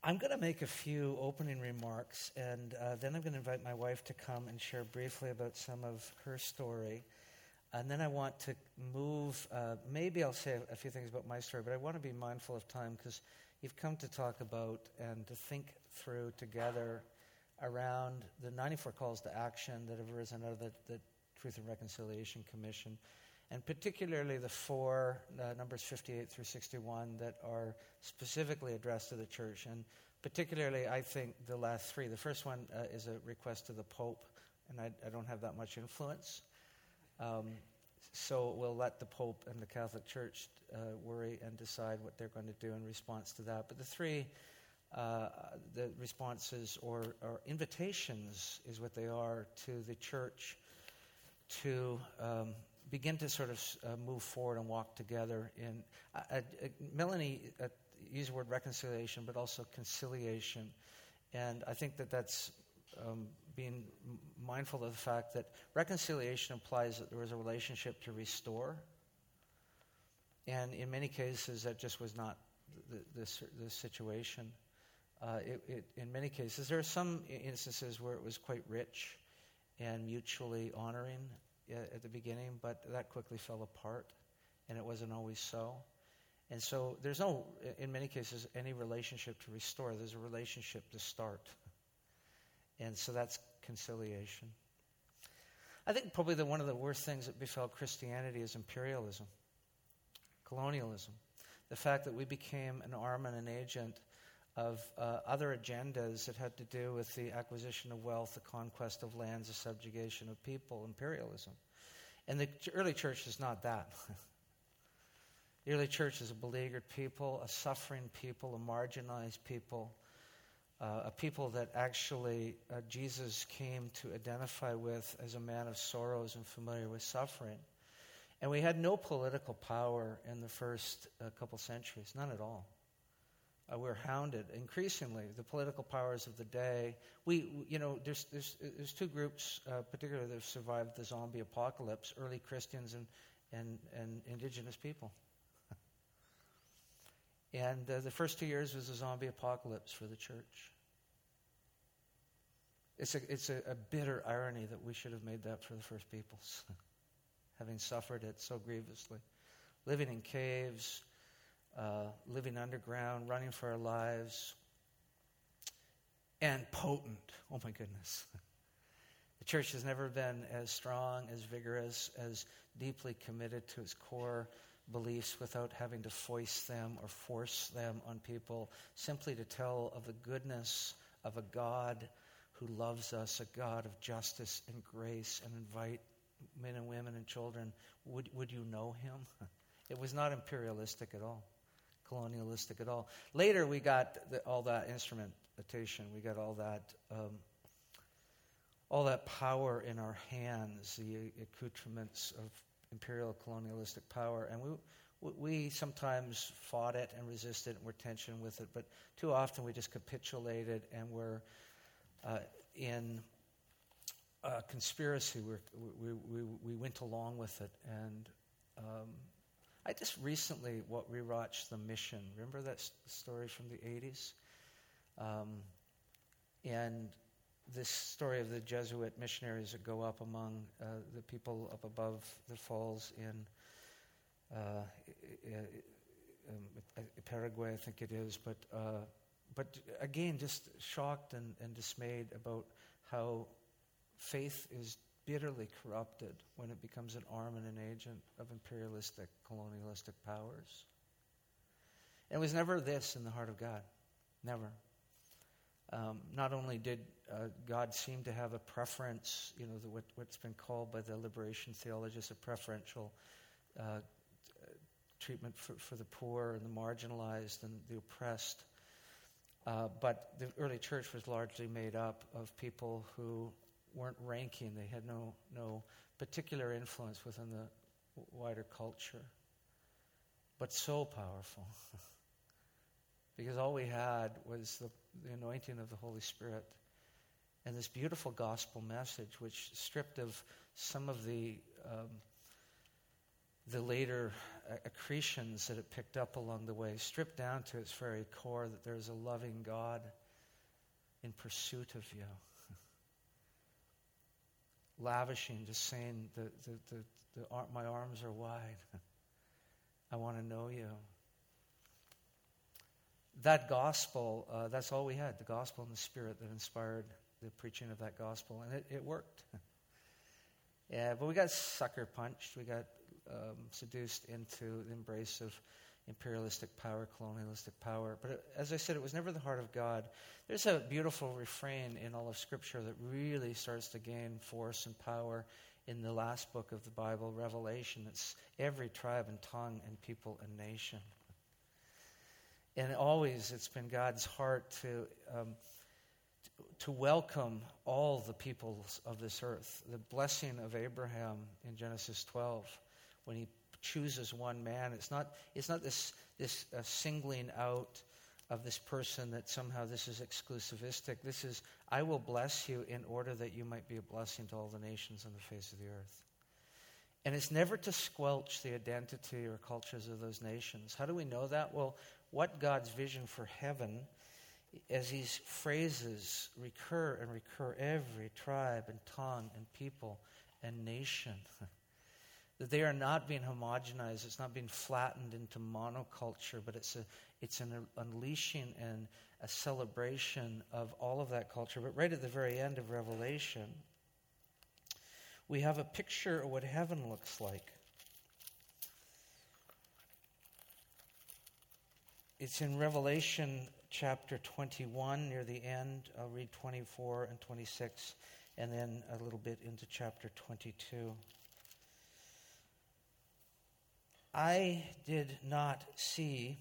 I'm going to make a few opening remarks, and then I'm going to invite my wife to come and share briefly about some of her story. And then I want to move, maybe I'll say a few things about my story, but I want to be mindful of time because you've come to talk about and to think through together around the 94 calls to action that have arisen out of the Truth and Reconciliation Commission, and particularly the four, numbers 58 through 61, that are specifically addressed to the church. And particularly, I think, the last three. The first one is a request to the Pope, and I don't have that much influence. So we'll let the Pope and the Catholic Church worry and decide what they're going to do in response to that. But the three, the responses or invitations is what they are to the church to begin to sort of move forward and walk together in Melanie used the word reconciliation, but also conciliation. And I think that's being mindful of the fact that reconciliation implies that there was a relationship to restore. And in many cases, that just was not the situation. In many cases, there are some instances where it was quite rich and mutually honoring at the beginning, but that quickly fell apart, and it wasn't always so. And so there's no, in many cases, any relationship to restore. There's a relationship to start. And so that's conciliation. I think probably one of the worst things that befell Christianity is imperialism, colonialism. The fact that we became an arm and an agent of other agendas that had to do with the acquisition of wealth, the conquest of lands, the subjugation of people, imperialism. And the early church is not that. The early church is a beleaguered people, a suffering people, a marginalized people, a people that actually Jesus came to identify with as a man of sorrows and familiar with suffering. And we had no political power in the first couple centuries, none at all. We're hounded increasingly. The political powers of the day. There's two groups, particularly that have survived the zombie apocalypse: early Christians and indigenous people. And the first 2 years was a zombie apocalypse for the church. It's a bitter irony that we should have made that for the first peoples, having suffered it so grievously, living in caves. Living underground, running for our lives, and potent. Oh my goodness. The church has never been as strong, as vigorous, as deeply committed to its core beliefs without having to foist them or force them on people, simply to tell of the goodness of a God who loves us, a God of justice and grace, and invite men and women and children, would you know him? It was not imperialistic at all. Colonialistic at all. Later, we got all that instrumentation. We got all that power in our hands, the accoutrements of imperial colonialistic power, and we sometimes fought it and resisted and were tension with it. But too often, we just capitulated and were in conspiracy. We went along with it and. I just recently rewatched The Mission. Remember that story from the 80s? And this story of the Jesuit missionaries that go up among the people up above the falls in Paraguay, I think it is. But again, just shocked and dismayed about how faith is bitterly corrupted when it becomes an arm and an agent of imperialistic, colonialistic powers. And it was never this in the heart of God. Never. Not only did God seem to have a preference, what's been called by the liberation theologists a preferential treatment for the poor and the marginalized and the oppressed, but the early church was largely made up of people who weren't ranking. They had no particular influence within the wider culture, but so powerful because all we had was the anointing of the Holy Spirit and this beautiful gospel message, which stripped of some of the the later accretions that it picked up along the way, stripped down to its very core that there's a loving God in pursuit of you. Lavishing, just saying, my arms are wide. I want to know you. That gospel, that's all we had, the gospel and the Spirit that inspired the preaching of that gospel, and it worked. Yeah, but we got sucker punched. We got seduced into the embrace of imperialistic power, colonialistic power. But as I said, it was never the heart of God. There's a beautiful refrain in all of Scripture that really starts to gain force and power in the last book of the Bible, Revelation. It's every tribe and tongue and people and nation. And always it's been God's heart to welcome all the peoples of this earth. The blessing of Abraham in Genesis 12, when he chooses one man, it's not this singling out of this person that somehow this is exclusivistic. This is, I will bless you in order that you might be a blessing to all the nations on the face of the earth. And it's never to squelch the identity or cultures of those nations. How do we know that? Well, what God's vision for heaven, as these phrases recur and recur, every tribe and tongue and people and nation, that they are not being homogenized, it's not being flattened into monoculture, but it's an unleashing and a celebration of all of that culture. But right at the very end of Revelation, we have a picture of what heaven looks like. It's in Revelation chapter 21 near the end. I'll read 24 and 26 and then a little bit into chapter 22. I did not see,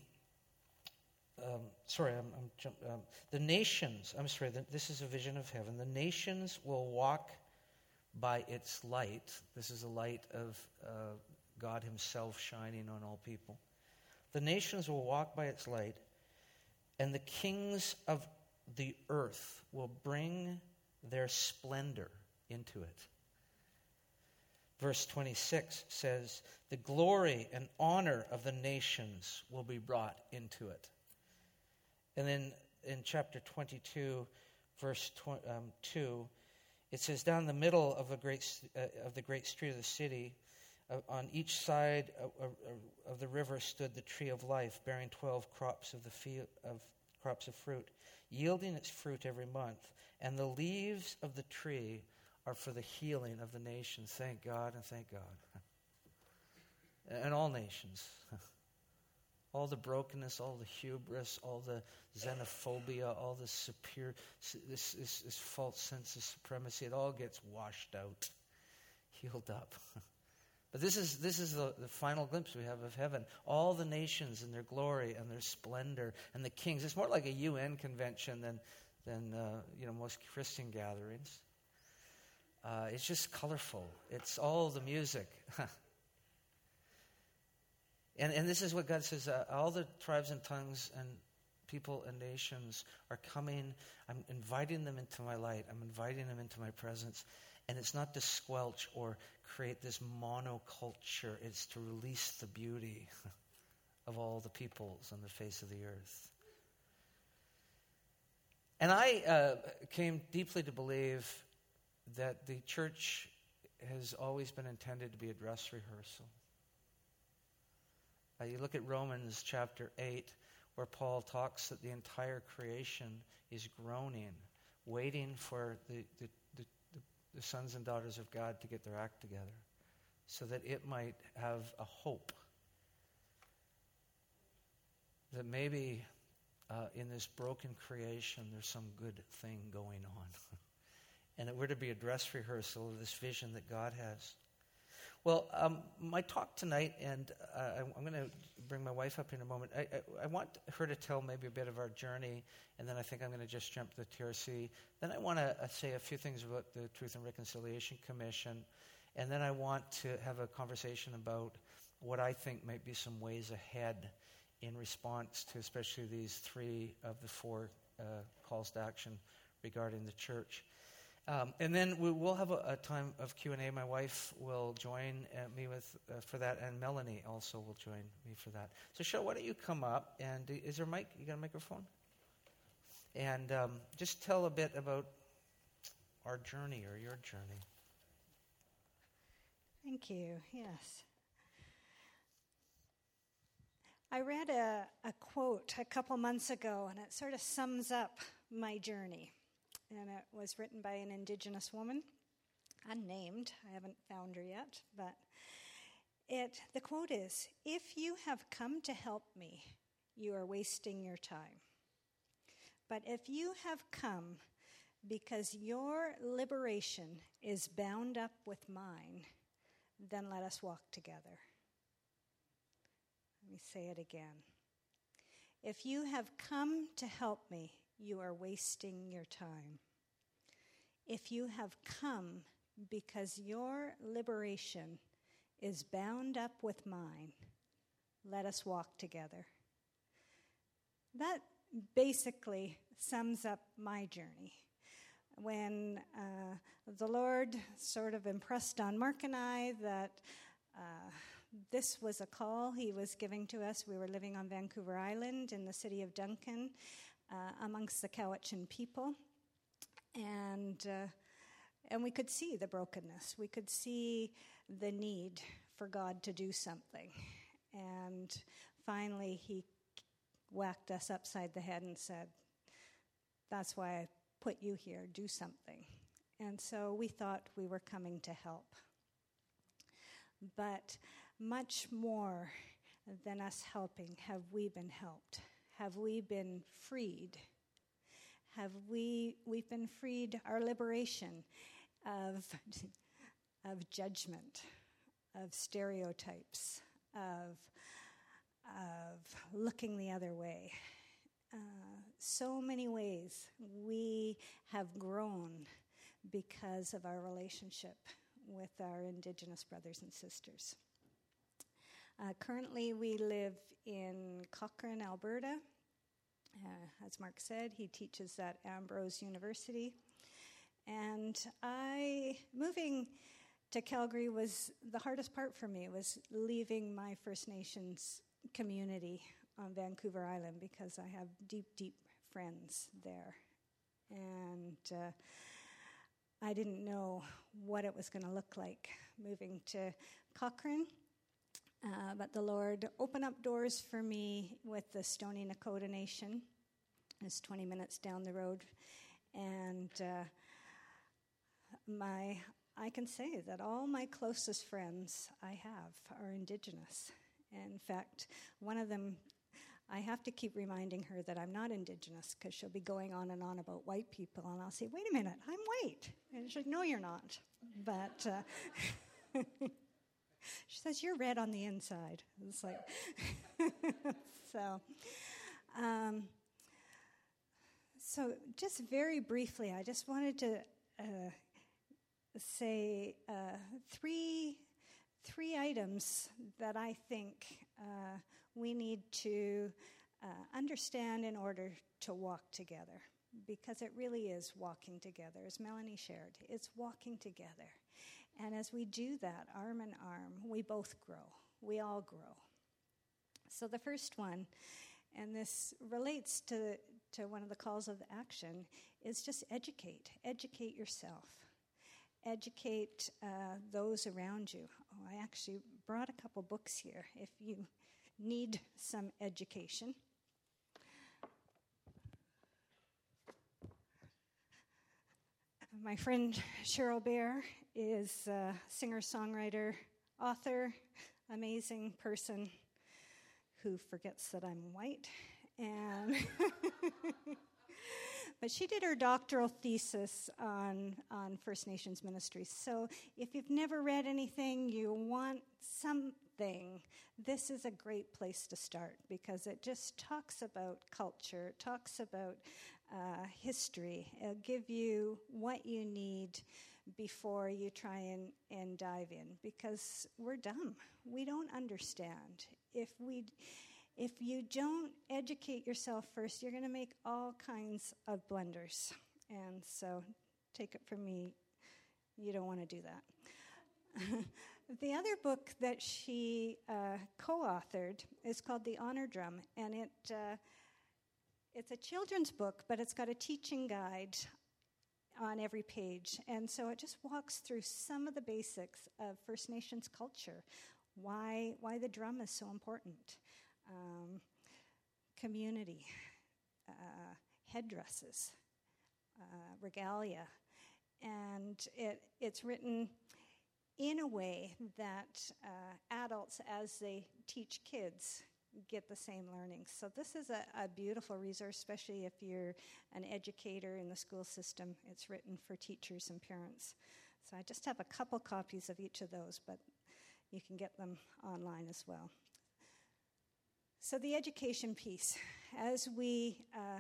the nations, this is a vision of heaven. The nations will walk by its light. This is a light of God himself shining on all people. The nations will walk by its light, and the kings of the earth will bring their splendor into it. Verse 26 says, the glory and honor of the nations will be brought into it. And then in chapter 22, verse 2, it says, down the middle of the great street of the city, on each side of the river stood the tree of life, bearing 12 crops of fruit, yielding its fruit every month. And the leaves of the tree are for the healing of the nations. Thank God and thank God. And all nations. All the brokenness, all the hubris, all the xenophobia, all this false sense of supremacy, it all gets washed out, healed up. But this is the final glimpse we have of heaven. All the nations and their glory and their splendor and the kings. It's more like a UN convention than most Christian gatherings. It's just colorful. It's all the music. And this is what God says, all the tribes and tongues and people and nations are coming. I'm inviting them into my light. I'm inviting them into my presence. And it's not to squelch or create this monoculture. It's to release the beauty of all the peoples on the face of the earth. And I came deeply to believe that the church has always been intended to be a dress rehearsal. You look at Romans chapter 8, where Paul talks that the entire creation is groaning, waiting for the sons and daughters of God to get their act together, so that it might have a hope that maybe in this broken creation there's some good thing going on. And that we're to be a dress rehearsal of this vision that God has. Well, my talk tonight, and I'm going to bring my wife up in a moment. I want her to tell maybe a bit of our journey, and then I think I'm going to just jump to the TRC. Then I want to say a few things about the Truth and Reconciliation Commission, and then I want to have a conversation about what I think might be some ways ahead in response to especially these 3 of the 4 calls to action regarding the church. And then we will have a time of Q&A. My wife will join me for that, and Melanie also will join me for that. So, Cheryl, why don't you come up? And is there a mic? You got a microphone? And just tell a bit about our journey or your journey. Thank you. Yes. I read a quote a couple months ago, and it sort of sums up my journey. And it was written by an Indigenous woman, unnamed. I haven't found her yet, but the quote is, "If you have come to help me, you are wasting your time. But if you have come because your liberation is bound up with mine, then let us walk together." Let me say it again. If you have come to help me, you are wasting your time. If you have come because your liberation is bound up with mine, let us walk together. That basically sums up my journey. When the Lord sort of impressed on Mark and I that this was a call he was giving to us. We were living on Vancouver Island in the city of Duncan amongst the Cowichan people. And we could see the brokenness. We could see the need for God to do something. And finally, he whacked us upside the head and said, "That's why I put you here, do something." And so we thought we were coming to help. But much more than us helping, have we been helped? Have we been freed? We've been freed, our liberation of judgment, of stereotypes, of looking the other way. So many ways we have grown because of our relationship with our Indigenous brothers and sisters. Currently, we live in Cochrane, Alberta. As Mark said, he teaches at Ambrose University. And moving to Calgary was the hardest part for me, was leaving my First Nations community on Vancouver Island, because I have deep, deep friends there. And I didn't know what it was going to look like moving to Cochrane. But the Lord opened up doors for me with the Stoney Nakoda Nation. It's 20 minutes down the road. And I can say that all my closest friends I have are Indigenous. In fact, one of them, I have to keep reminding her that I'm not Indigenous, because she'll be going on and on about white people, and I'll say, "Wait a minute, I'm white." And she's like, "No, you're not." But she says, "You're red on the inside." It's like, so just very briefly, I just wanted to say three items that I think we need to understand in order to walk together, because it really is walking together. As Melanie shared, it's walking together. And as we do that, arm in arm, we both grow. We all grow. So the first one, and this relates to one of the calls of action, is just educate. Educate yourself. Educate those around you. Oh, I actually brought a couple books here if you need some education. My friend Cheryl Bear is a singer-songwriter, author, amazing person who forgets that I'm white. And but she did her doctoral thesis on First Nations ministries. So if you've never read anything, you want something, this is a great place to start, because it just talks about culture, it talks about history. It'll give you what you need before you try and dive in, because we're dumb. We don't understand. If you don't educate yourself first, you're going to make all kinds of blunders. And so take it from me, you don't want to do that. The other book that she co-authored is called The Honor Drum, and it's a children's book, but it's got a teaching guide on every page. And so it just walks through some of the basics of First Nations culture, why the drum is so important, community, headdresses, regalia. And it's written in a way that adults, as they teach kids, get the same learning. So this is a beautiful resource, especially if you're an educator in the school system. It's written for teachers and parents. So I just have a couple copies of each of those, but you can get them online as well. So the education piece, as you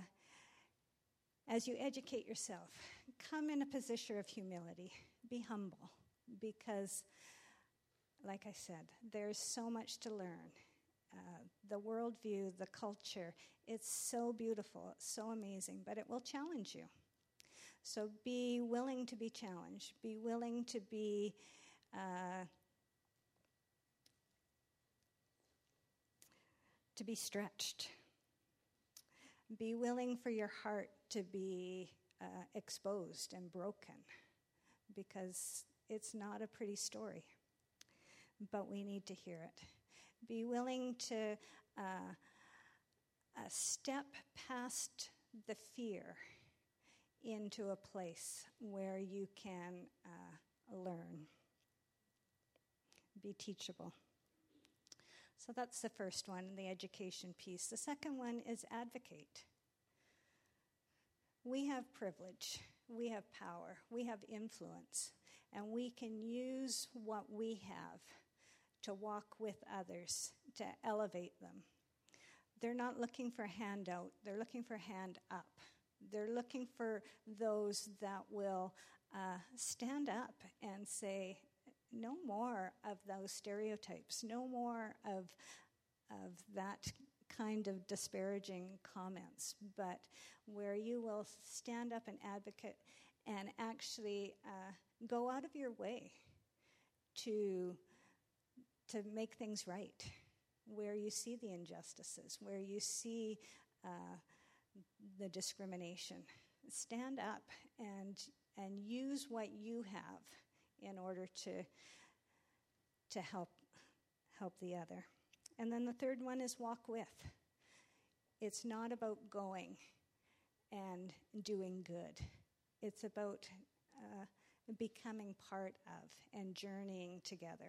educate yourself, come in a position of humility. Be humble, because, like I said, there's so much to learn. The worldview, the culture, it's so beautiful, it's so amazing, but it will challenge you. So be willing to be challenged. Be willing to be stretched. Be willing for your heart to be exposed and broken, because it's not a pretty story, but we need to hear it. Be willing to step past the fear into a place where you can learn. Be teachable. So that's the first one, the education piece. The second one is advocate. We have privilege, we have power, we have influence, and we can use what we have to walk with others, to elevate them. They're not looking for a handout, they're looking for a hand up. They're looking for those that will stand up and say, no more of those stereotypes, no more of that kind of disparaging comments, but where you will stand up and advocate and actually go out of your way to make things right, where you see the injustices, where you see the discrimination. Stand up and use what you have in order to help the other. And then the third one is walk with. It's not about going and doing good. It's about becoming part of and journeying together.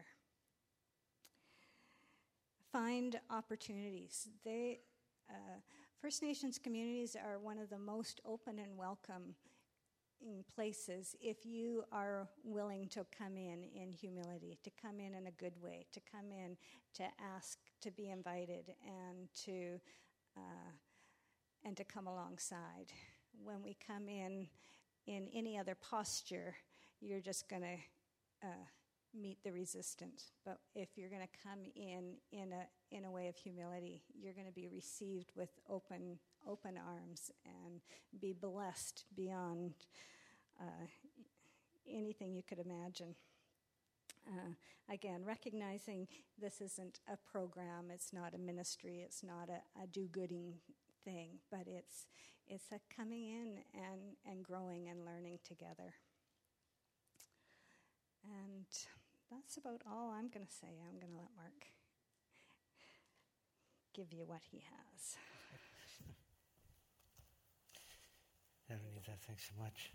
Find opportunities. First Nations communities are one of the most open and welcoming places if you are willing to come in humility, to come in a good way, to come in to ask to be invited and to come alongside. When we come in any other posture, you're just going to meet the resistance. But if you're going to come in a way of humility, you're going to be received with open arms and be blessed beyond anything you could imagine. Again, recognizing this isn't a program, it's not a ministry, it's not a do-gooding thing, but it's a coming in and growing and learning together. And that's about all I'm going to say. I'm going to let Mark give you what he has. I don't need that. Thanks so much.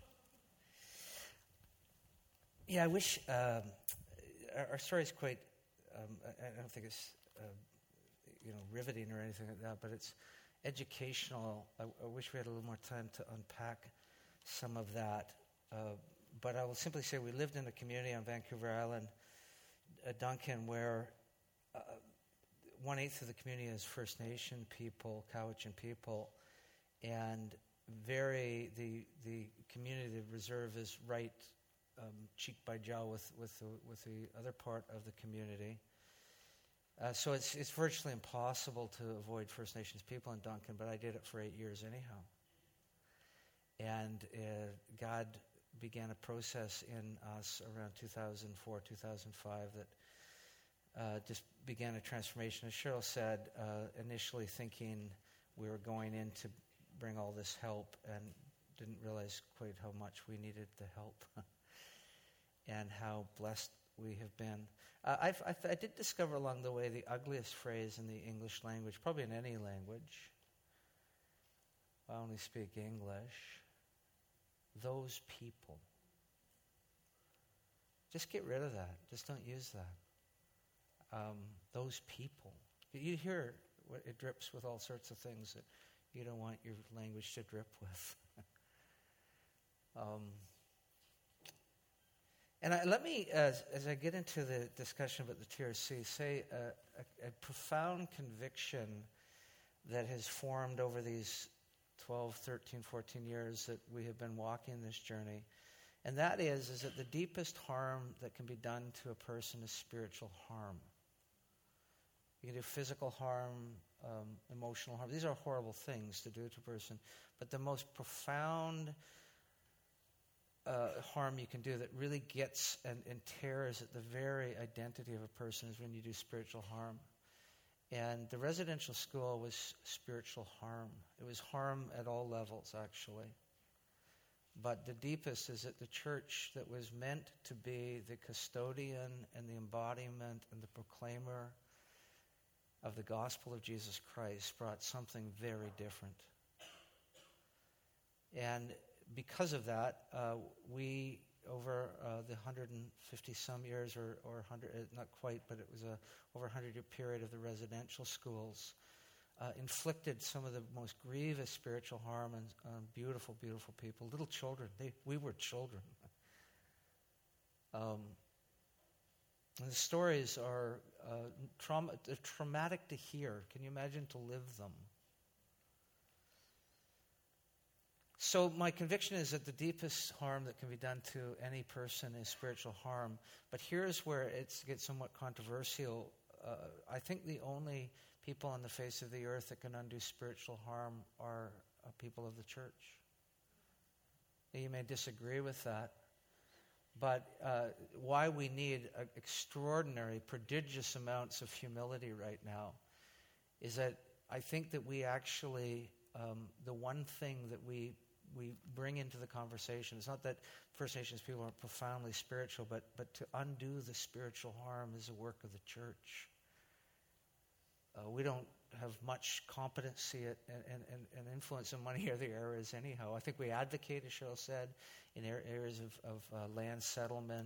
Yeah, I wish our story is quite. I don't think it's riveting or anything like that, but it's educational. I wish we had a little more time to unpack some of that. But I will simply say we lived in a community on Vancouver Island, Duncan, where 1/8 of the community is First Nation people, Cowichan people, and the community, the reserve, is right cheek by jowl with the other part of the community. So it's virtually impossible to avoid First Nations people in Duncan, but I did it for 8 years anyhow. And God began a process in us around 2004, 2005 that just began a transformation. As Cheryl said, initially thinking we were going in to bring all this help and didn't realize quite how much we needed the help and how blessed we have been. I did discover along the way the ugliest phrase in the English language, probably in any language. I only speak English. Those people. Just get rid of that. Just don't use that. Those people. You hear it drips with all sorts of things that you don't want your language to drip with. And let me, as I get into the discussion about the TRC, say a profound conviction that has formed over these 12, 13, 14 years that we have been walking this journey. And that is that the deepest harm that can be done to a person is spiritual harm. You can do physical harm, emotional harm. These are horrible things to do to a person. But the most profound harm you can do that really gets and tears at the very identity of a person is when you do spiritual harm. And the residential school was spiritual harm. It was harm at all levels, actually. But the deepest is that the church that was meant to be the custodian and the embodiment and the proclaimer of the gospel of Jesus Christ brought something very different. And because of that, we, over the 150-some years, or 100, not quite, but it was over a 100-year period of the residential schools, inflicted some of the most grievous spiritual harm on beautiful, beautiful people, little children. We were children. And the stories are traumatic to hear. Can you imagine to live them? So my conviction is that the deepest harm that can be done to any person is spiritual harm. But here's where it gets somewhat controversial. I think the only people on the face of the earth that can undo spiritual harm are people of the church. You may disagree with that. But why we need extraordinary, prodigious amounts of humility right now is that I think that we actually, the one thing that we bring into the conversation, it's not that First Nations people aren't profoundly spiritual, but to undo the spiritual harm is a work of the church. We don't have much competency and influence in many other areas anyhow. I think we advocate, as Cheryl said, in areas of land settlement,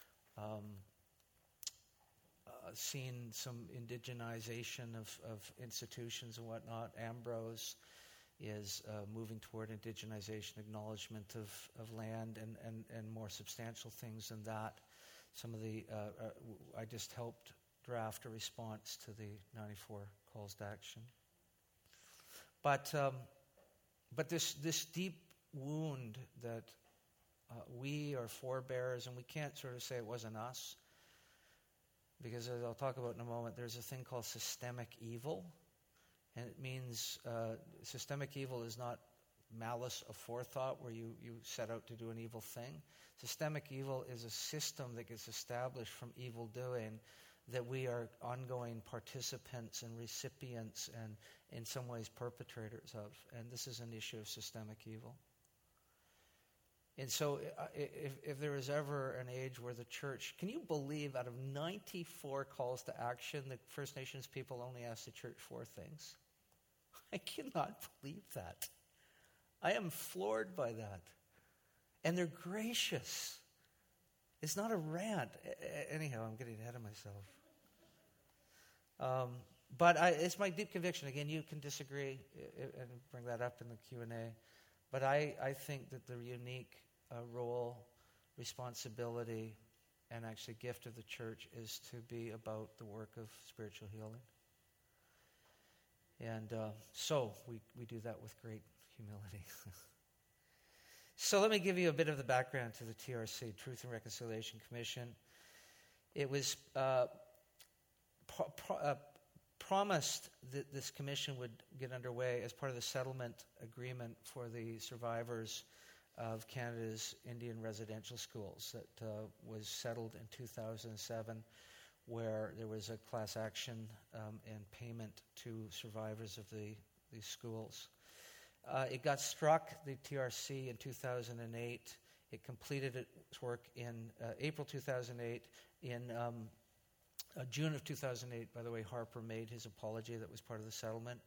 seeing some indigenization of institutions and whatnot. Ambrose is moving toward indigenization, acknowledgement of land and more substantial things than that. Some of the, I just helped draft a response to the 94 calls to action. But this deep wound that we are forebears, and we can't sort of say it wasn't us, because as I'll talk about in a moment, there's a thing called systemic evil. And it means systemic evil is not malice aforethought, where you set out to do an evil thing. Systemic evil is a system that gets established from evil doing that we are ongoing participants and recipients and in some ways perpetrators of. And this is an issue of systemic evil. And so if there is ever an age where the church, can you believe out of 94 calls to action, the First Nations people only asked the church 4 things? I cannot believe that. I am floored by that. And they're gracious. It's not a rant. Anyhow, I'm getting ahead of myself. But it's my deep conviction. Again, you can disagree and bring that up in the Q&A. But I think that the unique role, responsibility, and actually gift of the church is to be about the work of spiritual healing. And so we do that with great humility. So let me give you a bit of the background to the TRC, Truth and Reconciliation Commission. It was promised that this commission would get underway as part of the settlement agreement for the survivors of Canada's Indian residential schools that was settled in 2007, where there was a class action and payment to survivors of these schools. It got struck, the TRC, in 2008. It completed its work in April 2008. In June of 2008, by the way, Harper made his apology that was part of the settlement.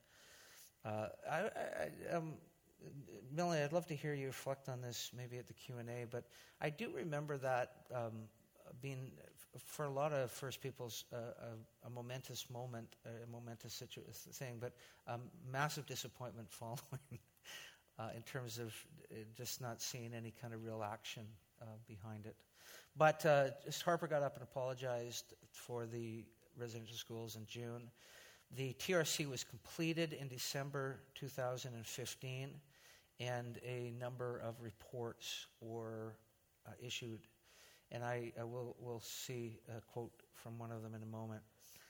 Melanie, I'd love to hear you reflect on this maybe at the Q&A, but I do remember that being, for a lot of First Peoples, a momentous moment, a momentous thing, but massive disappointment following in terms of just not seeing any kind of real action behind it. But Harper got up and apologized for the residential schools in June. The TRC was completed in December 2015, and a number of reports were issued. And we'll see a quote from one of them in a moment.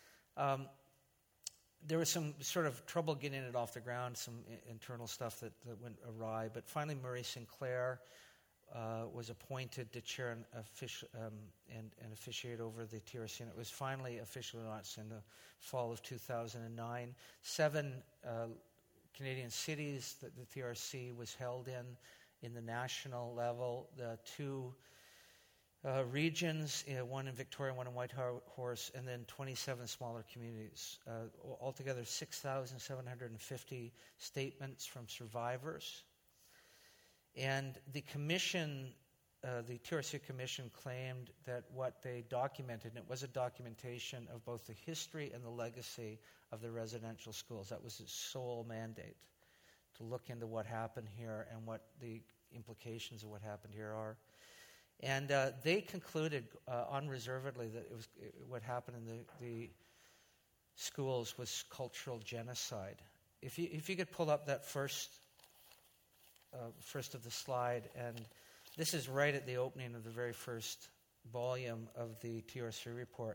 There was some sort of trouble getting it off the ground, some internal stuff that went awry. But finally, Murray Sinclair was appointed to chair and officiate over the TRC, and it was finally officially launched in the fall of 2009. 7 Canadian cities that the TRC was held in the national level. The 2 regions, one in Victoria, one in Whitehorse, and then 27 smaller communities. Altogether, 6,750 statements from survivors. And the commission, the TRC Commission, claimed that what they documented, and it was a documentation of both the history and the legacy of the residential schools. That was its sole mandate, to look into what happened here and what the implications of what happened here are. And they concluded unreservedly that what happened in the schools was cultural genocide. If you could pull up that first of the slide, and this is right at the opening of the very first volume of the TRC report.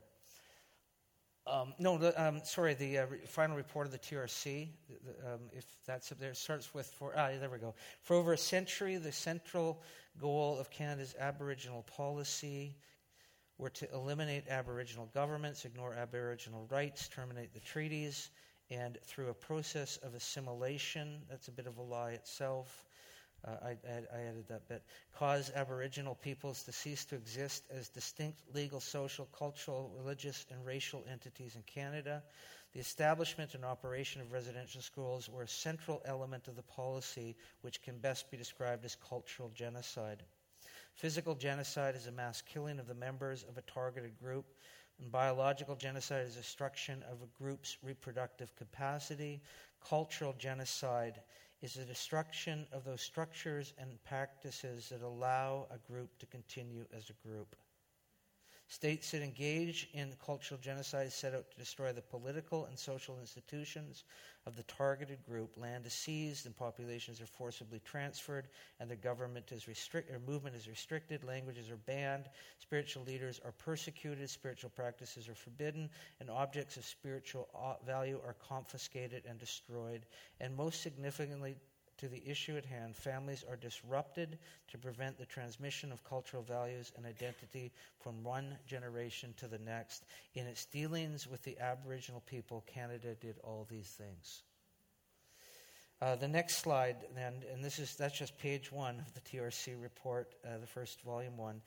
The final report of the TRC, if that's up there, it starts with, there we go. For over a century, the central goal of Canada's Aboriginal policy were to eliminate Aboriginal governments, ignore Aboriginal rights, terminate the treaties, and through a process of assimilation, that's a bit of a lie itself, I added that bit, cause Aboriginal peoples to cease to exist as distinct legal, social, cultural, religious, and racial entities in Canada. The establishment and operation of residential schools were a central element of the policy, which can best be described as cultural genocide. Physical genocide is a mass killing of the members of a targeted group, and biological genocide is destruction of a group's reproductive capacity. Cultural genocide is the destruction of those structures and practices that allow a group to continue as a group. States that engage in cultural genocide set out to destroy the political and social institutions of the targeted group. Land is seized and populations are forcibly transferred, and the government is movement is restricted, languages are banned, spiritual leaders are persecuted, spiritual practices are forbidden, and objects of spiritual value are confiscated and destroyed. And most significantly, to the issue at hand, families are disrupted to prevent the transmission of cultural values and identity from one generation to the next. In its dealings with the Aboriginal people, Canada did all these things. The next slide, then, and that's just page 1 of the TRC report, the first volume 1,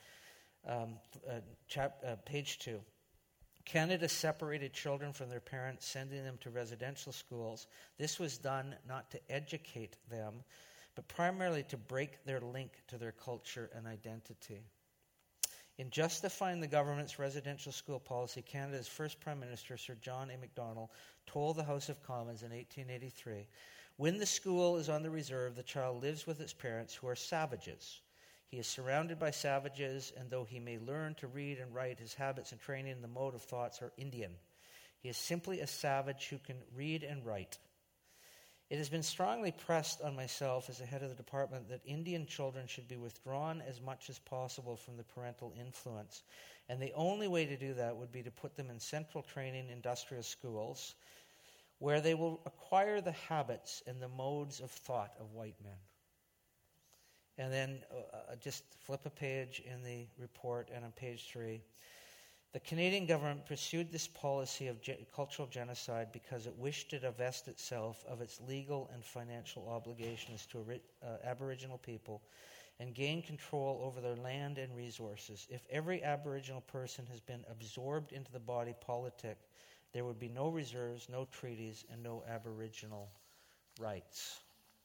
page 2. Canada separated children from their parents, sending them to residential schools. This was done not to educate them, but primarily to break their link to their culture and identity. In justifying the government's residential school policy, Canada's first Prime Minister, Sir John A. Macdonald, told the House of Commons in 1883, "When the school is on the reserve, the child lives with its parents, who are savages. He is surrounded by savages, and though he may learn to read and write, his habits and training and the mode of thoughts are Indian. He is simply a savage who can read and write. It has been strongly pressed on myself as the head of the department that Indian children should be withdrawn as much as possible from the parental influence, and the only way to do that would be to put them in central training industrial schools where they will acquire the habits and the modes of thought of white men." And then just flip a page in the report, and on page 3, the Canadian government pursued this policy of cultural genocide because it wished to divest itself of its legal and financial obligations to Aboriginal people and gain control over their land and resources. If every Aboriginal person has been absorbed into the body politic, there would be no reserves, no treaties, and no Aboriginal rights.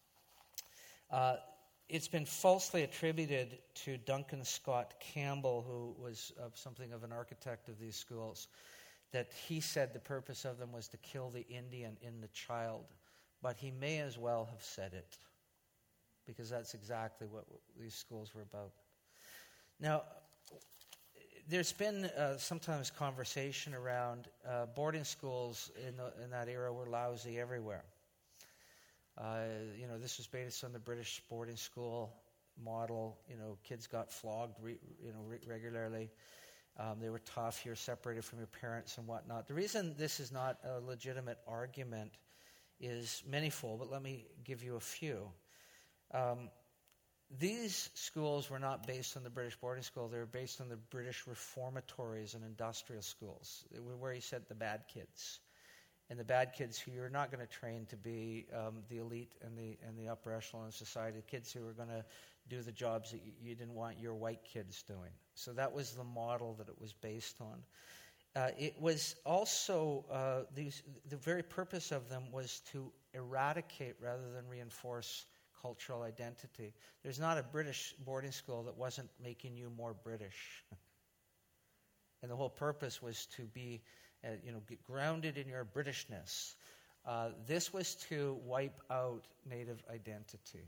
It's been falsely attributed to Duncan Scott Campbell, who was something of an architect of these schools, that he said the purpose of them was to kill the Indian in the child. But he may as well have said it, because that's exactly what these schools were about. Now, there's been sometimes conversation around boarding schools in that era were lousy everywhere. This was based on the British boarding school model. Kids got flogged regularly. They were tough. You're separated from your parents and whatnot. The reason this is not a legitimate argument is manyfold, but let me give you a few. These schools were not based on the British boarding school. They were based on the British reformatories and industrial schools, where he sent the bad kids. And the bad kids who you're not going to train to be the elite and the upper echelon of society, the kids who are going to do the jobs that you didn't want your white kids doing. So that was the model that it was based on. It was also, the very purpose of them was to eradicate rather than reinforce cultural identity. There's not a British boarding school that wasn't making you more British. And the whole purpose was to be get grounded in your Britishness. This was to wipe out native identity.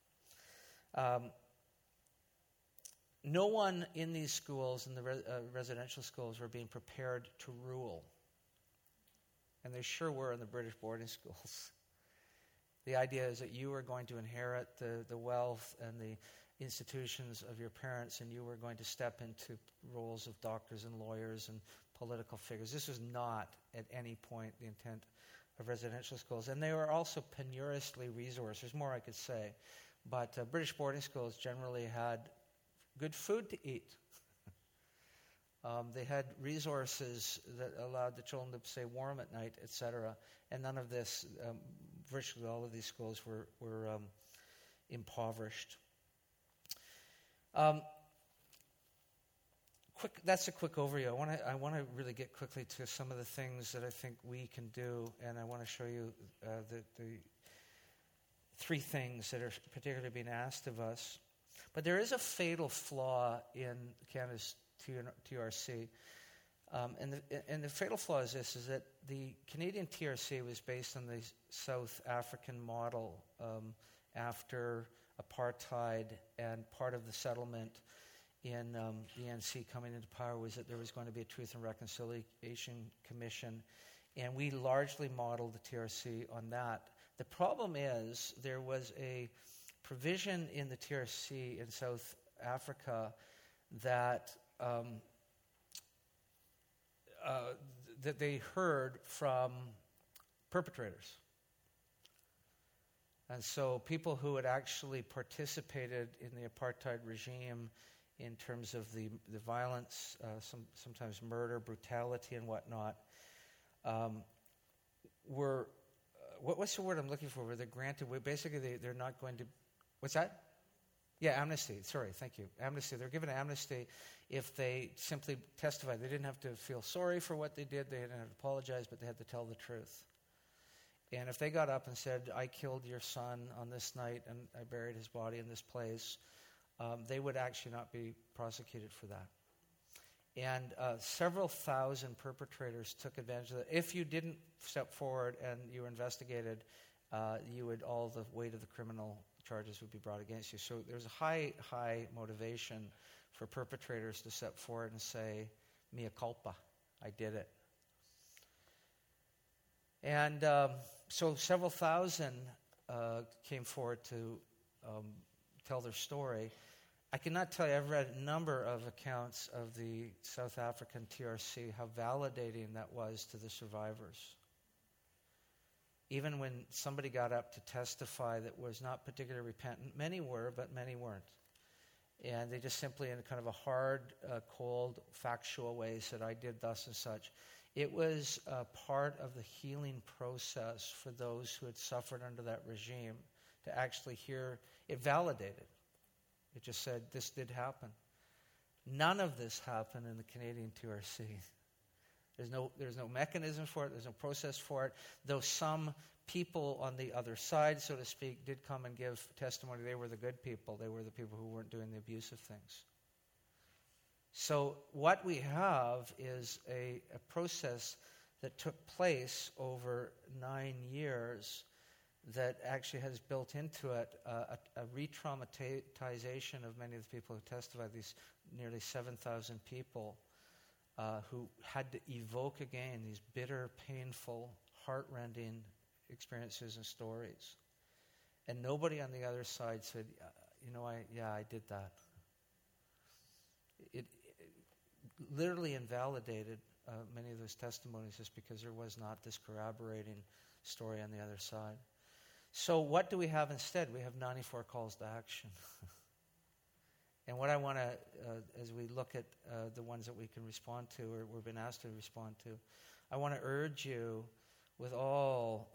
No one in these schools, in the residential schools, were being prepared to rule. And they sure were in the British boarding schools. The idea is that you were going to inherit the wealth and the institutions of your parents, and you were going to step into roles of doctors and lawyers and political figures. This was not at any point the intent of residential schools. And they were also penuriously resourced. There's more I could say. But British boarding schools generally had good food to eat. They had resources that allowed the children to stay warm at night, etc. And none of this, virtually all of these schools were impoverished. That's a quick overview. I want to really get quickly to some of the things that I think we can do, and I want to show you the 3 things that are particularly being asked of us. But there is a fatal flaw in Canada's TRC, and the fatal flaw is this: is that the Canadian TRC was based on the South African model after apartheid, and part of the settlement in the NC coming into power was that there was going to be a Truth and Reconciliation Commission, and we largely modeled the TRC on that. The problem is there was a provision in the TRC in South Africa that that they heard from perpetrators. And so people who had actually participated in the apartheid regime in terms of the violence, sometimes murder, brutality, and whatnot, were, what's the word I'm looking for? Were they granted, basically they're not going to, what's that? Yeah, amnesty. Sorry, thank you. Amnesty. They're given amnesty if they simply testified. They didn't have to feel sorry for what they did. They didn't have to apologize, but they had to tell the truth. And if they got up and said, I killed your son on this night and I buried his body in this place, they would actually not be prosecuted for that. And several thousand perpetrators took advantage of that. If you didn't step forward and you were investigated, all the weight of the criminal charges would be brought against you. So there's a high motivation for perpetrators to step forward and say, mea culpa, I did it. And so several thousand came forward to tell their story. I cannot tell you, I've read a number of accounts of the South African TRC, how validating that was to the survivors. even when somebody got up to testify that was not particularly repentant. Many were, but many weren't. And they just simply, in kind of a hard, cold, factual way, said, I did thus and such. It was part of the healing process for those who had suffered under that regime to actually hear it validated. It just said, this did happen. None of this happened in the Canadian TRC. There's no mechanism for it. There's no process for it. Though some people on the other side, so to speak, did come and give testimony. They were the good people. They were the people who weren't doing the abusive things. So what we have is a process that took place over 9 years that actually has built into it a re-traumatization of many of the people who testified, these nearly 7,000 people who had to evoke again these bitter, painful, heart-rending experiences and stories. And nobody on the other side said, I did that. It literally invalidated many of those testimonies just because there was not this corroborating story on the other side. So what do we have instead? We have 94 calls to action. And what I want to, as we look at the ones that we can respond to or we've been asked to respond to, I want to urge you with all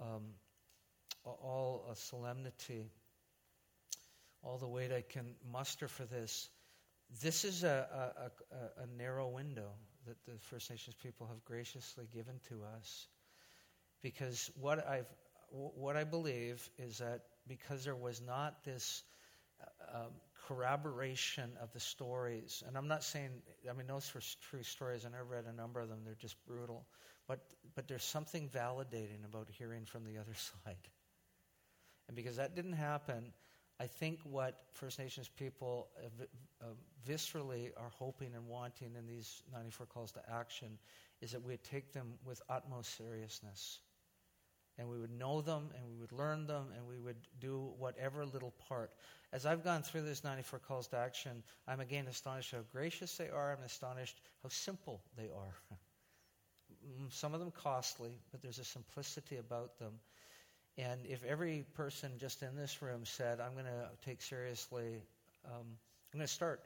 solemnity, all the weight I can muster for this. This is a narrow window that the First Nations people have graciously given to us, because what I believe is that because there was not this corroboration of the stories, and I'm not saying, those are true stories, and I've read a number of them, they're just brutal, but there's something validating about hearing from the other side. And because that didn't happen, I think what First Nations people viscerally are hoping and wanting in these 94 calls to action is that we'd take them with utmost seriousness. And we would know them, and we would learn them, and we would do whatever little part. As I've gone through this 94 calls to action, I'm again astonished how gracious they are. I'm astonished how simple they are. Some of them costly, but there's a simplicity about them. And if every person just in this room said, I'm going to take seriously, I'm going to start.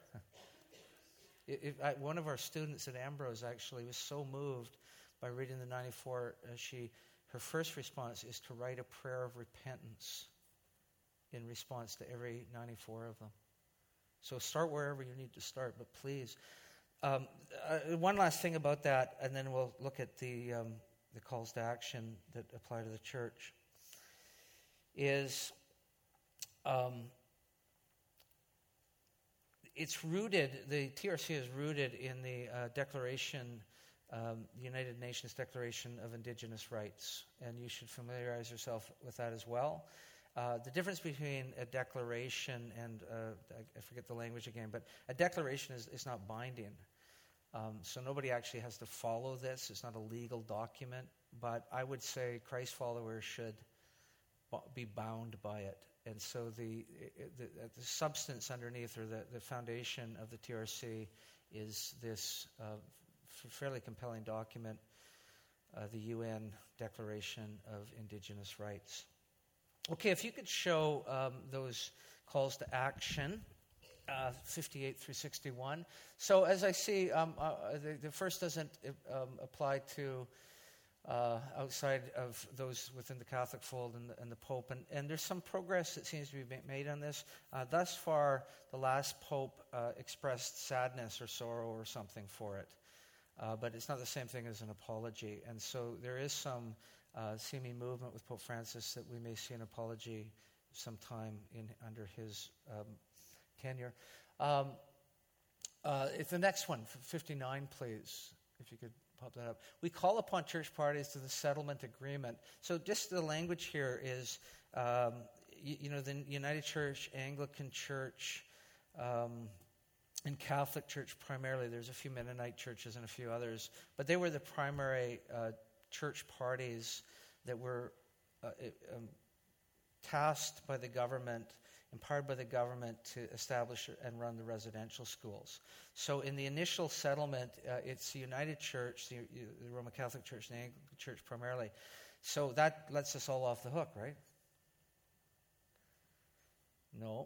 One of our students at Ambrose actually was so moved by reading the 94, her first response is to write a prayer of repentance in response to every 94 of them. So start wherever you need to start, but please. One last thing about that, and then we'll look at the calls to action that apply to the church, is it's rooted, the TRC is rooted in the Declaration, the United Nations Declaration of Indigenous Rights, and you should familiarize yourself with that as well. The difference between a declaration and, I forget the language again, but a declaration is not binding. So nobody actually has to follow this. It's not a legal document, but I would say Christ followers should be bound by it. And so the substance underneath, or the foundation of the TRC, is this fairly compelling document, the UN Declaration of Indigenous Rights. Okay, if you could show those calls to action, 58 through 61. So as I see, the first doesn't apply to outside of those within the Catholic fold and the Pope. And there's some progress that seems to be made on this. Thus far, the last Pope expressed sadness or sorrow or something for it. But it's not the same thing as an apology. And so there is some seeming movement with Pope Francis that we may see an apology sometime under his tenure. If the next one, 59, please, if you could pop that up. We call upon church parties to the settlement agreement. So just the language here is, the United Church, Anglican Church, and Catholic Church primarily. There's a few Mennonite churches and a few others, but they were the primary church parties that were tasked by the government, empowered by the government to establish and run the residential schools. So in the initial settlement, it's the United Church, the Roman Catholic Church, and the Anglican Church primarily, So that lets us all off the hook, right? No.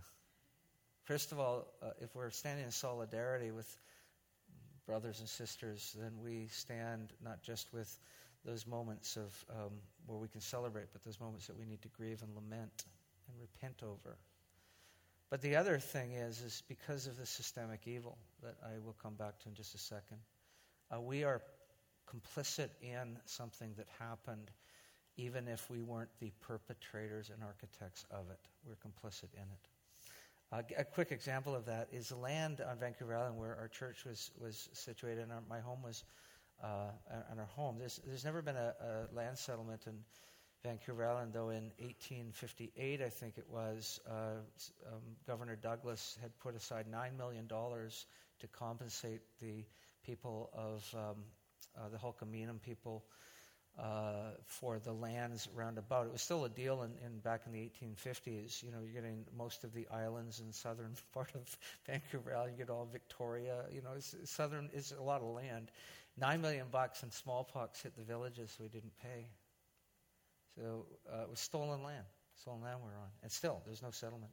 First of all, if we're standing in solidarity with brothers and sisters, then we stand not just with those moments of where we can celebrate, but those moments that we need to grieve and lament and repent over. But the other thing is because of the systemic evil that I will come back to in just a second, we are complicit in something that happened even if we weren't the perpetrators and architects of it. We're complicit in it. A quick example of that is the land on Vancouver Island where our church was situated and my home was on our home. There's never been a land settlement in Vancouver Island, though in 1858, I think it was, Governor Douglas had put aside $9 million to compensate the people of the Hulkaminam people for the lands roundabout. It was still a deal back in the 1850s. You know, you're getting most of the islands in the southern part of Vancouver Island. You get all Victoria. You know, southern is a lot of land. $9 million and smallpox hit the villages, so we didn't pay. So it was stolen land we're on. And still, there's no settlement.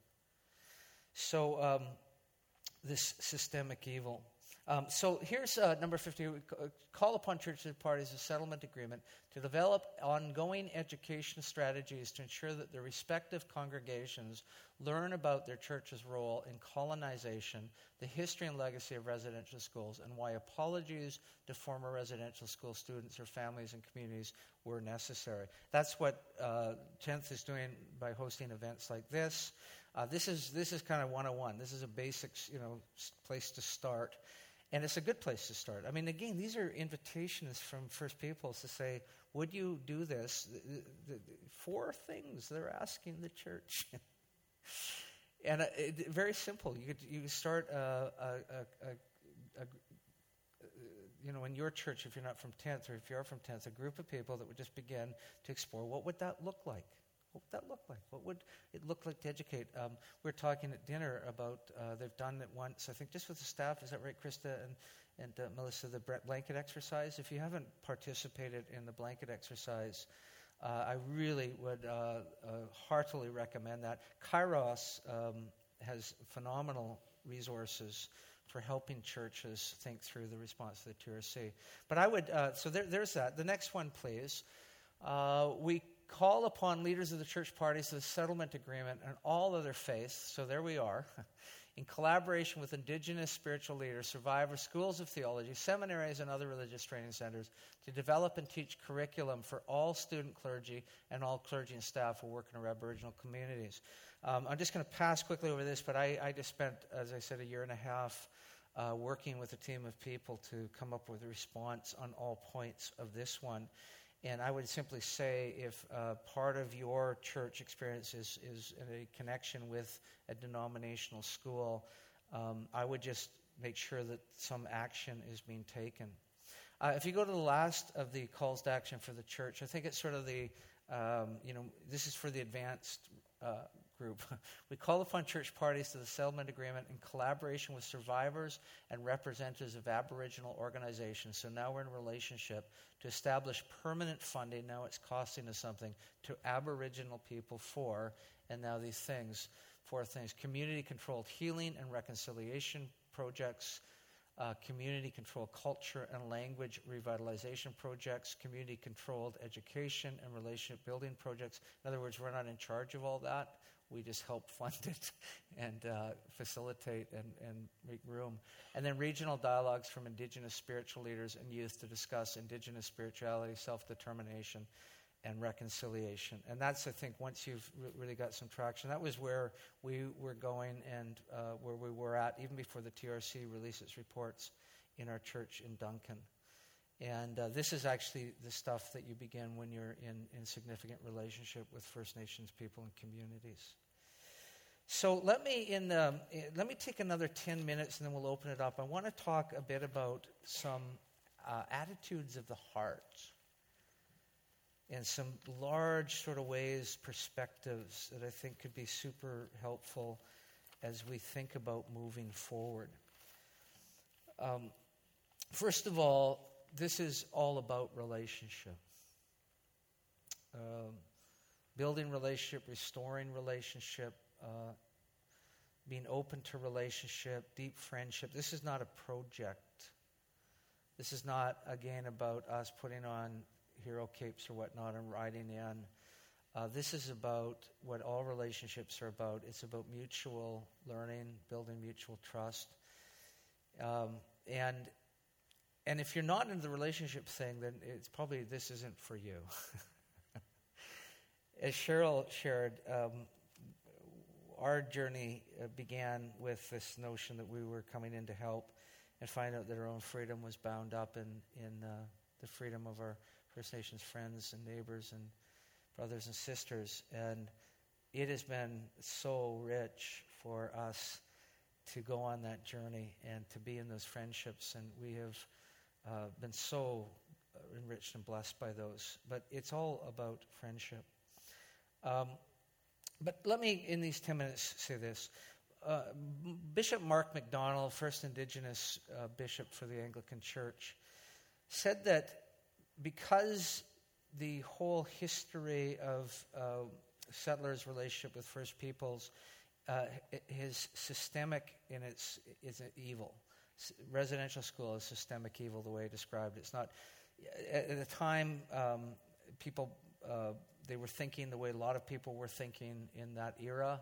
So this systemic evil. So here's number 50. We call upon churches and parties a settlement agreement to develop ongoing education strategies to ensure that their respective congregations learn about their church's role in colonization, the history and legacy of residential schools, and why apologies to former residential school students, their families, and communities were necessary. That's what 10th is doing by hosting events like this. This is kind of 101. This is a basic, place to start. And it's a good place to start. I mean, again, these are invitations from First Peoples to say, would you do this? The 4 things they're asking the church. And very simple. You could start in your church, if you're not from 10th, or if you are from 10th, a group of people that would just begin to explore what would that look like? What would that look like? What would it look like to educate? We were talking at dinner about, they've done it once, I think just with the staff, is that right, Krista and Melissa, the blanket exercise? If you haven't participated in the blanket exercise, I really would heartily recommend that. Kairos has phenomenal resources for helping churches think through the response to the TRC. But I would, so there's that. The next one, please. We call upon leaders of the church parties to the settlement agreement and all other faiths, so there we are, in collaboration with indigenous spiritual leaders, survivors, schools of theology, seminaries, and other religious training centers to develop and teach curriculum for all student clergy and all clergy and staff who work in our Aboriginal communities. I'm just going to pass quickly over this, but I just spent, as I said, a year and a half working with a team of people to come up with a response on all points of this one. And I would simply say if part of your church experience is in a connection with a denominational school, I would just make sure that some action is being taken. If you go to the last of the calls to action for the church, I think it's sort of the, this is for the advanced group. We call upon church parties to the settlement agreement in collaboration with survivors and representatives of Aboriginal organizations. So now we're in a relationship to establish permanent funding. Now it's costing us something to Aboriginal people and now these things, 4 things: community-controlled healing and reconciliation projects, community-controlled culture and language revitalization projects, community-controlled education and relationship building projects. In other words, we're not in charge of all that. We just help fund it and facilitate and make room. And then regional dialogues from Indigenous spiritual leaders and youth to discuss Indigenous spirituality, self-determination, and reconciliation. And that's, I think, once you've really got some traction, that was where we were going and where we were at even before the TRC released its reports in our church in Duncan. And this is actually the stuff that you begin when you're in significant relationship with First Nations people and communities. So let me take another 10 minutes and then we'll open it up. I want to talk a bit about some attitudes of the heart and some large sort of ways, perspectives that I think could be super helpful as we think about moving forward. First of all, this is all about relationship. building relationship, restoring relationship, being open to relationship, deep friendship. This is not a project. This is not, again, about us putting on hero capes or whatnot and riding in. This is about what all relationships are about. It's about mutual learning, building mutual trust. And if you're not in the relationship thing, then it's probably this isn't for you. As Cheryl shared, our journey began with this notion that we were coming in to help and find out that our own freedom was bound up in the freedom of our First Nations friends and neighbors and brothers and sisters. And it has been so rich for us to go on that journey and to be in those friendships. And we have been so enriched and blessed by those. But it's all about friendship. But let me, in these 10 minutes, say this. Bishop Mark MacDonald, first Indigenous bishop for the Anglican Church, said that because the whole history of settlers' relationship with First Peoples is systemic in its evil. Residential school is systemic evil, the way I described it. It's not, at the time, people, they were thinking the way a lot of people were thinking in that era.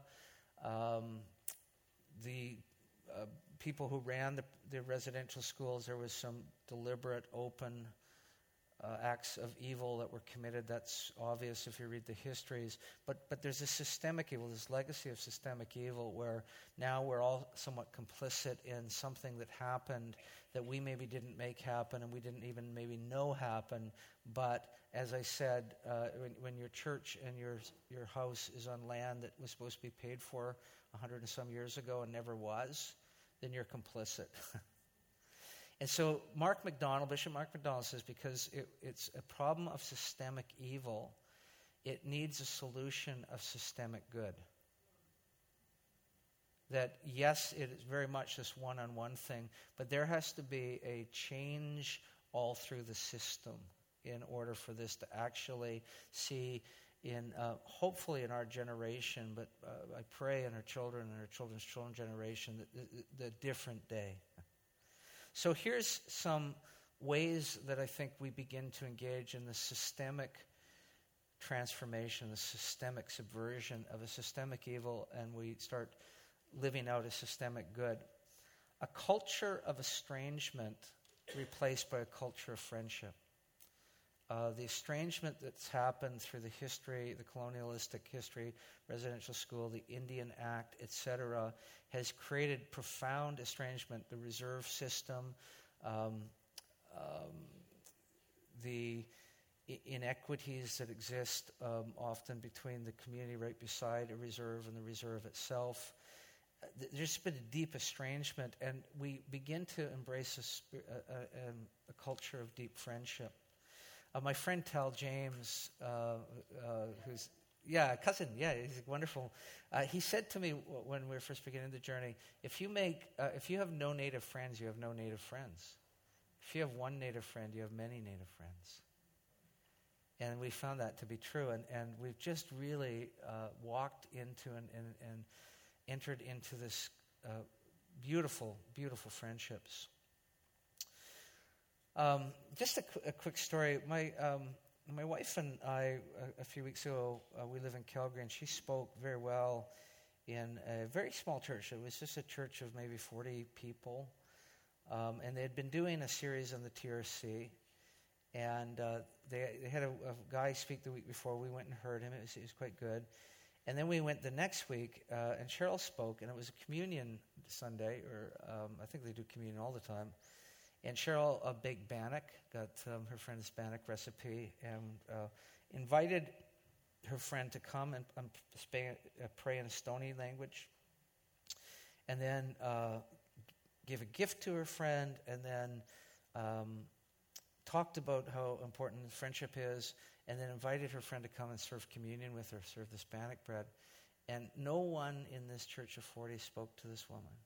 The people who ran the residential schools, there was some deliberate, open acts of evil that were committed. That's obvious if you read the histories. But there's a systemic evil, this legacy of systemic evil, where now we're all somewhat complicit in something that happened that we maybe didn't make happen and we didn't even maybe know happen. But as I said, when your church and your house is on land that was supposed to be paid for 100 and some years ago and never was, then you're complicit. And so Bishop Mark MacDonald says, because it's a problem of systemic evil, it needs a solution of systemic good. That, yes, it is very much this one-on-one thing, but there has to be a change all through the system in order for this to actually see hopefully in our generation, but I pray in our children and our children's children generation, the different day. So here's some ways that I think we begin to engage in the systemic transformation, the systemic subversion of a systemic evil, and we start living out a systemic good. A culture of estrangement replaced by a culture of friendship. The estrangement that's happened through the history, the colonialistic history, residential school, the Indian Act, etc., has created profound estrangement. The reserve system, the inequities that exist often between the community right beside a reserve and the reserve itself. There's been a deep estrangement, and we begin to embrace a culture of deep friendship. My friend Tal James, who's cousin, he's wonderful. He said to me when we were first beginning the journey, if you have no native friends, you have no native friends. If you have one native friend, you have many native friends. And we found that to be true, and we've just really walked into and entered into this beautiful, beautiful friendships. Just a quick story. My wife and I, a few weeks ago, we live in Calgary, and she spoke very well in a very small church. It was just a church of maybe 40 people. And they had been doing a series on the TRC. And they had a guy speak the week before. We went and heard him. It was quite good. And then we went the next week, and Cheryl spoke, and it was a communion Sunday, or I think they do communion all the time. And Cheryl baked bannock, got her friend's bannock recipe, and invited her friend to come and pray in a Stoney language, and then give a gift to her friend, and then talked about how important friendship is, and then invited her friend to come and serve communion with her, serve this bannock bread. And no one in this church of 40 spoke to this woman.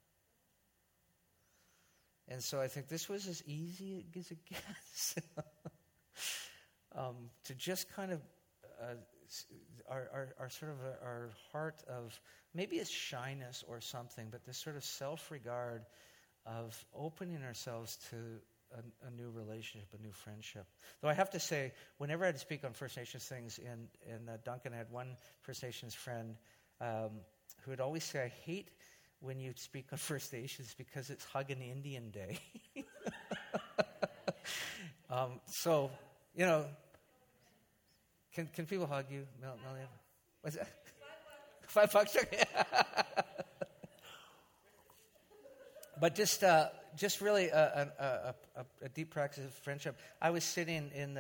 And so I think this was as easy as it gets to just kind of our sort of our heart of, maybe it's shyness or something, but this sort of self-regard of opening ourselves to a new relationship, a new friendship. Though I have to say, whenever I'd speak on First Nations things in Duncan, I had one First Nations friend who would always say, I hate when you speak on First Nations because it's Hug an Indian Day. So, you know, can people hug you, Melanie? What's that? $5? Okay. But just really a deep practice of friendship. I was sitting in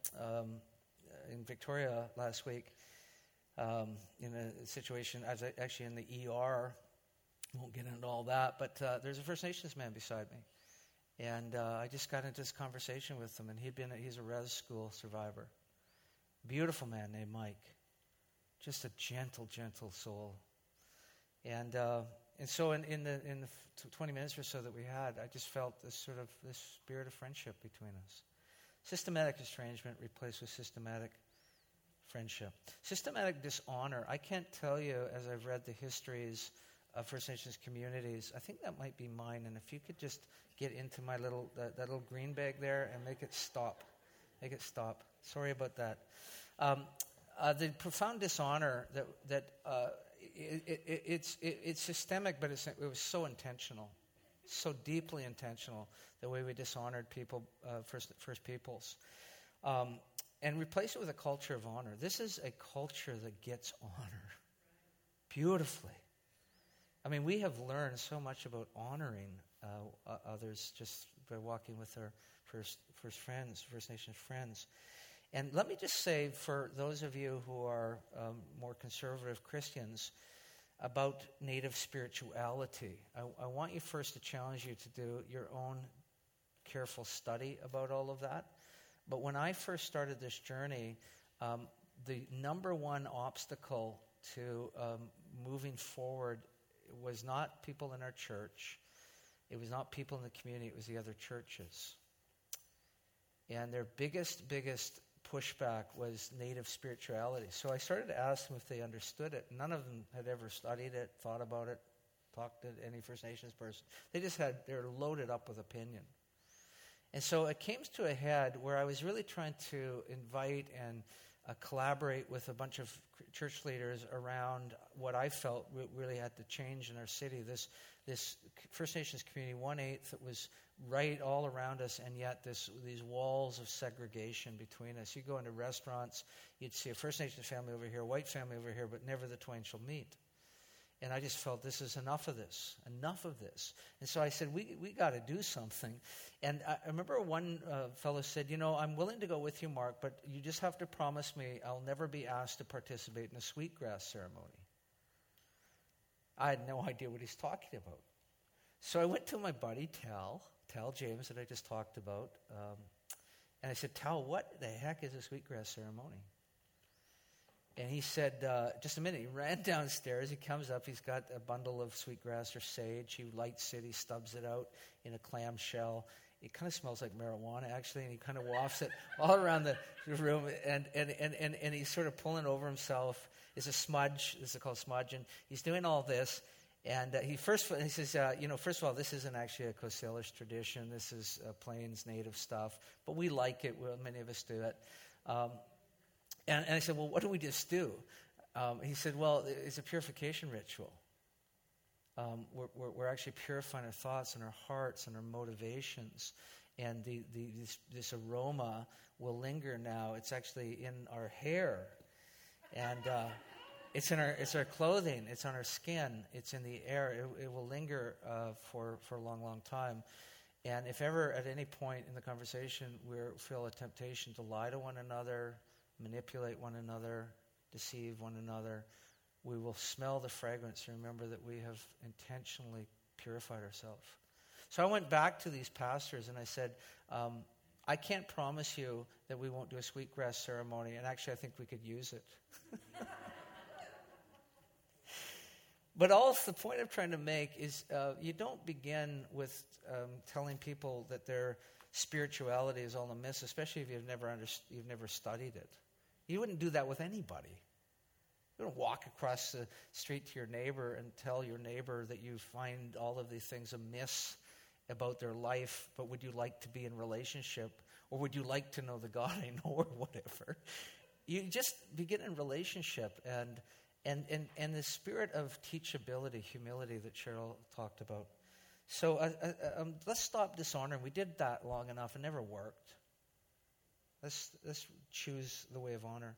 Victoria last week in a situation. I was actually in the ER. Won't get into all that, but there's a First Nations man beside me, and I just got into this conversation with him. And he's a res school survivor. Beautiful man named Mike, just a gentle soul, and so in the 20 minutes or so that we had, I just felt this spirit of friendship between us. Systematic estrangement replaced with systematic friendship. Systematic dishonor. I can't tell you, as I've read the histories of First Nations communities, I think that might be mine. And if you could just get into my that little green bag there and make it stop. Make it stop. Sorry about that. The profound dishonor that it's systemic, but it was so intentional, so deeply intentional, the way we dishonored people, First Peoples, and replace it with a culture of honor. This is a culture that gets honor beautifully. I mean, we have learned so much about honoring others just by walking with our First Nations friends. And let me just say, for those of you who are more conservative Christians, about Native spirituality, I want you first to challenge you to do your own careful study about all of that. But when I first started this journey, the number one obstacle to moving forward was not people in our church. It was not people in the community. It was the other churches. And their biggest pushback was Native spirituality. So I started to ask them if they understood it. None of them had ever studied it, thought about it, talked to any First Nations person. They were loaded up with opinion. And so it came to a head where I was really trying to invite and collaborate with a bunch of church leaders around what I felt really had to change in our city. This First Nations community, 1/8 that was right all around us, and yet these walls of segregation between us. You go into restaurants, you'd see a First Nations family over here, a white family over here, but never the twain shall meet. And I just felt this is enough of this. And so I said, we got to do something. And I remember one fellow said, I'm willing to go with you, Mark, but you just have to promise me I'll never be asked to participate in a sweetgrass ceremony. I had no idea what he's talking about. So I went to my buddy, Tal James, that I just talked about, and I said, Tal, what the heck is a sweetgrass ceremony? And he said, just a minute. He ran downstairs. He comes up. He's got a bundle of sweetgrass or sage. He lights it. He stubs it out in a clamshell. It kind of smells like marijuana, actually, and he kind of wafts it all around the room. And he's sort of pulling over himself. It's a smudge. This is called smudging. He's doing all this. And he says, first of all, this isn't actually a Coast Salish tradition. This is Plains Native stuff. But we like it. Many of us do it. And I said, well, what do we just do? He said, well, it's a purification ritual. We're actually purifying our thoughts and our hearts and our motivations. And this aroma will linger now. It's actually in our hair. And it's our clothing. It's on our skin. It's in the air. It will linger for a long, long time. And if ever at any point in the conversation we feel a temptation to lie to one another, manipulate one another, deceive one another, we will smell the fragrance and remember that we have intentionally purified ourselves. So I went back to these pastors and I said, I can't promise you that we won't do a sweetgrass ceremony, and actually I think we could use it. But the point I'm trying to make is you don't begin with telling people that their spirituality is all a myth, especially if you've never studied it. You wouldn't do that with anybody. You don't walk across the street to your neighbor and tell your neighbor that you find all of these things amiss about their life, but would you like to be in relationship, or would you like to know the God I know, or whatever? You just begin in relationship, and the spirit of teachability, humility that Cheryl talked about. So let's stop dishonoring. We did that long enough. It never worked. Let's choose the way of honor.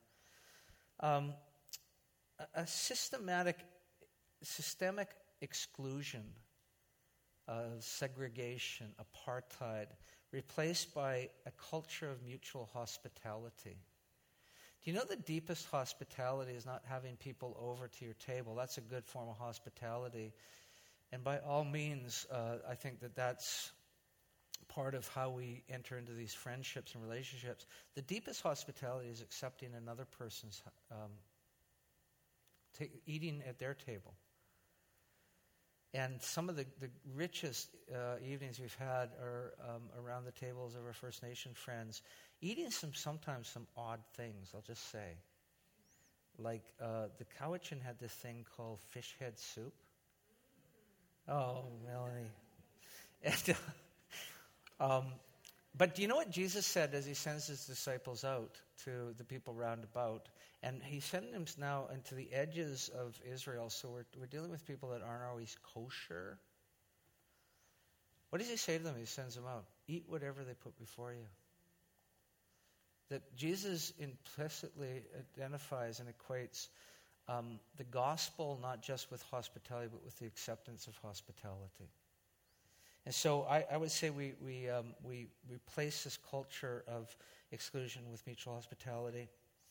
A systemic exclusion, segregation, apartheid, replaced by a culture of mutual hospitality. Do you know the deepest hospitality is not having people over to your table? That's a good form of hospitality. And by all means, I think that's part of how we enter into these friendships and relationships. The deepest hospitality is accepting another person's, eating at their table. And some of the richest evenings we've had are around the tables of our First Nation friends, eating sometimes some odd things, I'll just say. Like the Cowichan had this thing called fish head soup. Oh, Melanie. And, but do you know what Jesus said as he sends his disciples out to the people round about? And he's sending them now into the edges of Israel, so we're dealing with people that aren't always kosher. What does he say to them? He sends them out. Eat whatever they put before you. That Jesus implicitly identifies and equates the gospel not just with hospitality, but with the acceptance of hospitality. And so I would say we replace this culture of exclusion with mutual hospitality.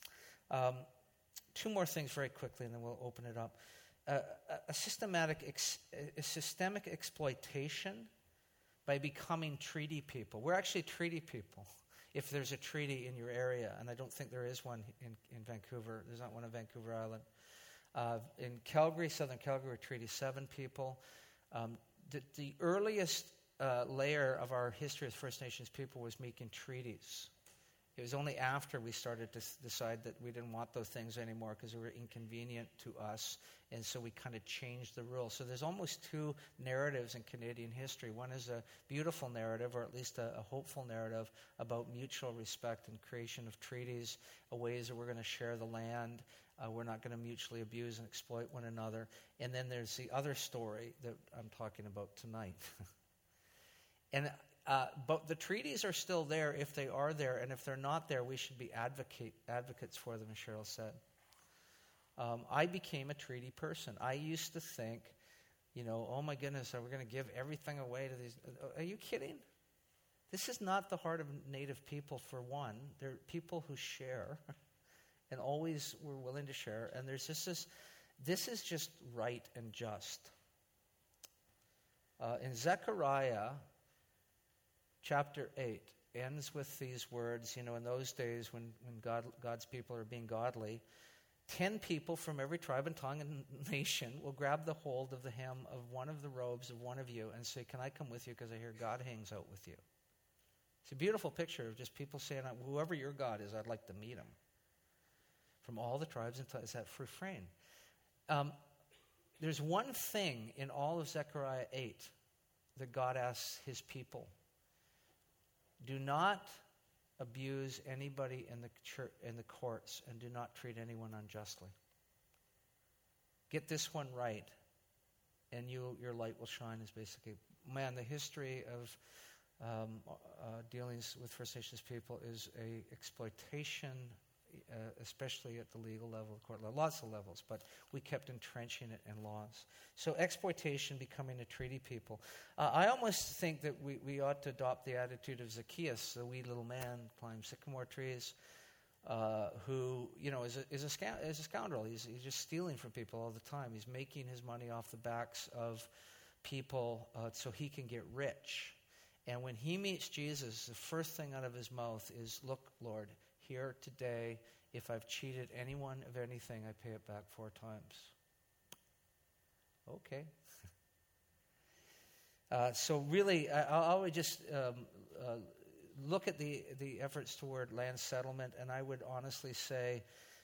Two more things very quickly, and then we'll open it up. A systemic exploitation by becoming treaty people. We're actually treaty people. If there's a treaty in your area, and I don't think there is one in Vancouver. There's not one in Vancouver Island. In Calgary, Southern Calgary, we're Treaty 7 people. The earliest layer of our history as First Nations people was making treaties. It was only after we started to decide that we didn't want those things anymore because they were inconvenient to us, and so we kind of changed the rules. So there's almost two narratives in Canadian history. One is a beautiful narrative, or at least a hopeful narrative, about mutual respect and creation of treaties, ways that we're going to share the land, we're not going to mutually abuse and exploit one another. And then there's the other story that I'm talking about tonight. But the treaties are still there if they are there, and if they're not there, we should be advocates for them, as Cheryl said. I became a treaty person. I used to think, oh my goodness, are we going to give everything away to these? Are you kidding? This is not the heart of Native people, for one. They're people who share, and always were willing to share, and there's just this is just right and just. In Zechariah, Chapter 8 ends with these words, in those days when God's people are being godly, 10 people from every tribe and tongue and nation will grab the hold of the hem of one of the robes of one of you and say, can I come with you because I hear God hangs out with you. It's a beautiful picture of just people saying, whoever your God is, I'd like to meet him. From all the tribes and tongues, is that refrain. There's one thing in all of Zechariah 8 that God asks his people. Do not abuse anybody in the church, in the courts, and do not treat anyone unjustly. Get this one right, and your light will shine. Is basically, the history of dealings with First Nations people is a exploitation, especially at the legal level, court level, lots of levels, but we kept entrenching it in laws. So exploitation, becoming a treaty people. I almost think that we ought to adopt the attitude of Zacchaeus, the wee little man climbs sycamore trees, who is a scoundrel. He's just stealing from people all the time. He's making his money off the backs of people so he can get rich. And when he meets Jesus, the first thing out of his mouth is, "Look, Lord, here today, if I've cheated anyone of anything, I pay it back 4 times." Okay. So really, I would just look at the efforts toward land settlement, and I would honestly say,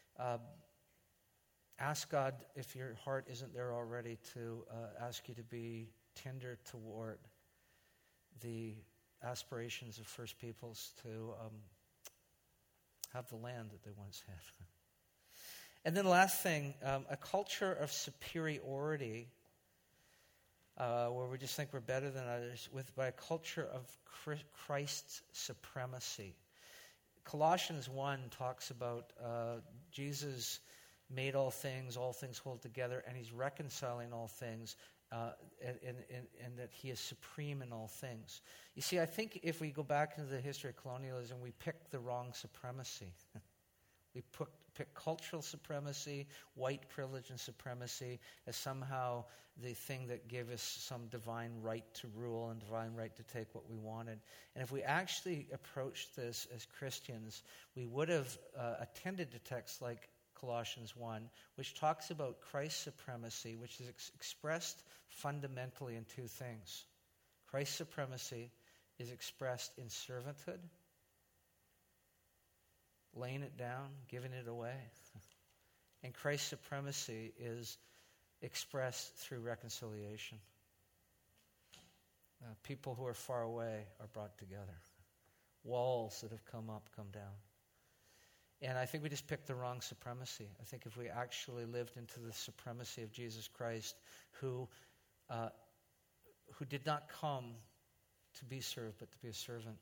ask God, if your heart isn't there already, to ask you to be tender toward the aspirations of First Peoples to have the land that they once had. And then last thing, a culture of superiority, where we just think we're better than others, by a culture of Christ's supremacy. Colossians 1 talks about Jesus made all things hold together, and he's reconciling all things, and that he is supreme in all things. You see, I think if we go back into the history of colonialism, we picked the wrong supremacy. We pick cultural supremacy, white privilege and supremacy as somehow the thing that gave us some divine right to rule and divine right to take what we wanted. And if we actually approached this as Christians, we would have attended to texts like Colossians 1, which talks about Christ's supremacy, which is expressed fundamentally in two things. Christ's supremacy is expressed in servanthood, laying it down, giving it away. And Christ's supremacy is expressed through reconciliation. People who are far away are brought together. Walls that have come up come down. And I think we just picked the wrong supremacy. I think if we actually lived into the supremacy of Jesus Christ, who did not come to be served, but to be a servant,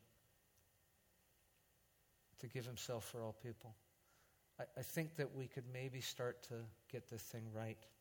to give himself for all people, I think that we could maybe start to get this thing right.